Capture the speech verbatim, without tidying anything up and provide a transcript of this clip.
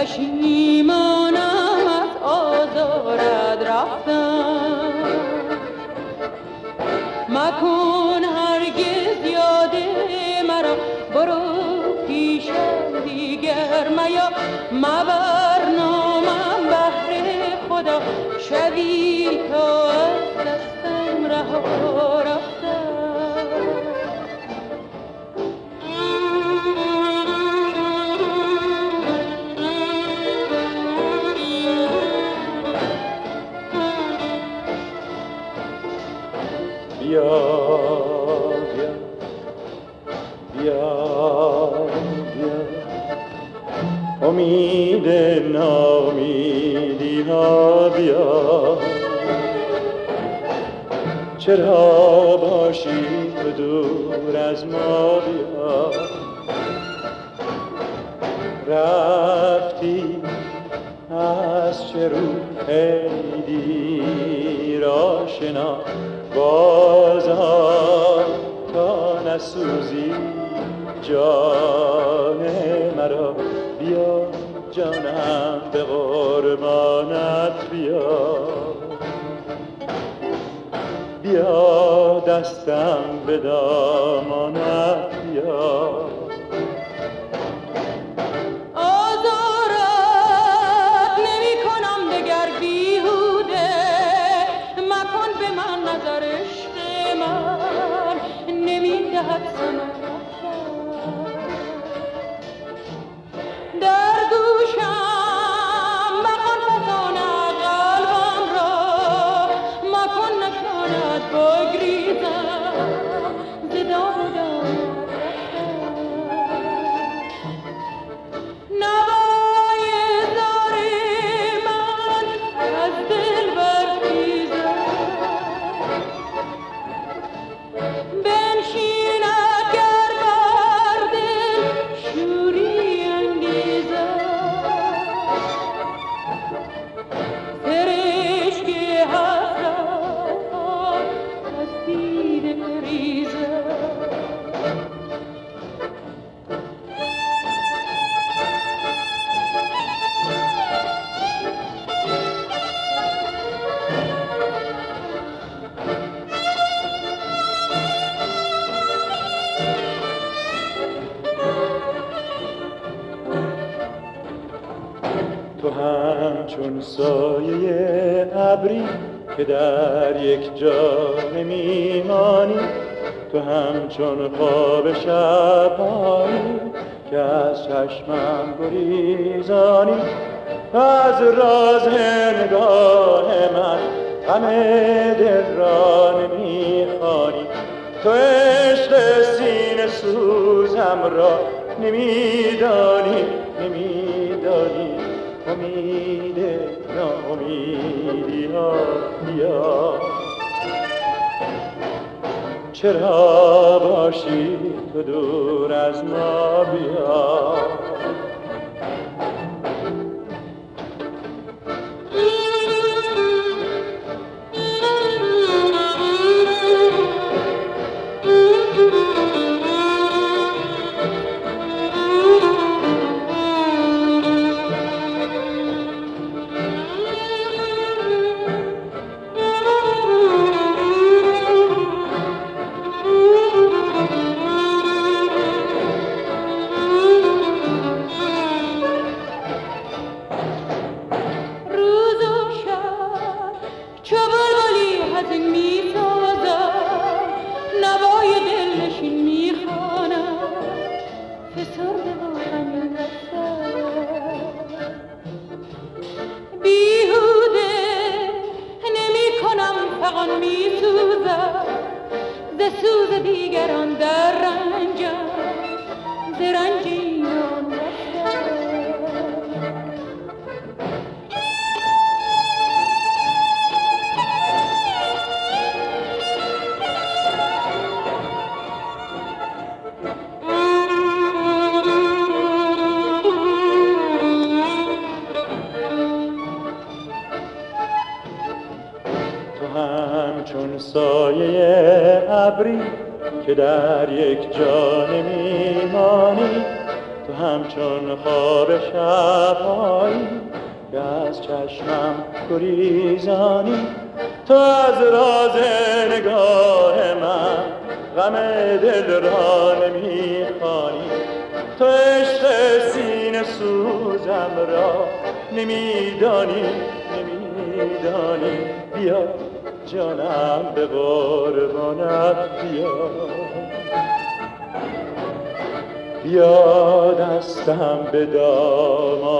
پشیمانم از آزارت رفتم. مکن هرگز یاد مرا، برو پیشم دیگر میا. مبر نامم بهر خدا، شبی تا از دستم رها رفتم. بیا بیا بیا بیا، امید نامیدی ها بیا. چرا باشی تو دور از ما بیا. رفتی از چه رو ای دیر آشنا، بازا تا نسوزی جان مرا. بیا جانم به قربانت بیا. بیا دستم به دامانت بیا. آزارت نمی کنم دگر بیهوده، مکن به من نظر عشق من نمی دهد ثمر. در گوشم مکن فسانت قلبم را، مکن نشاند بگریزم ز دام و دامت رفتم. نوای زار من از دل برخیزد، بنشیند گر بر دل شوری انگیزد. سرشک حسرت از دیده ریزد. تو همچون سایه ابری که در یک جا نمیمانی. تو همچون خواب شبانی که از چشمم گریزانی. از راز نگاه من غم دل را نمیخوانی. تو عشق سینه سوزم را نمیدانی نمیدانی. امید ناامیدی ها بیا. چرا باشی تو دور از ما بیا. سوز دیگران در رنجم ز رنج اینان همچون سایه ابری که در یک جا نمیمانی. تو همچون خواب شبهایی که از چشمم گریزانی، تو از راز نگاه من غم دل را نمیخوانی، تو عشق سینه سوزم را نمیدانی نمیدانی. بیا جانم به قربانت بیا، بیا دستم به دامان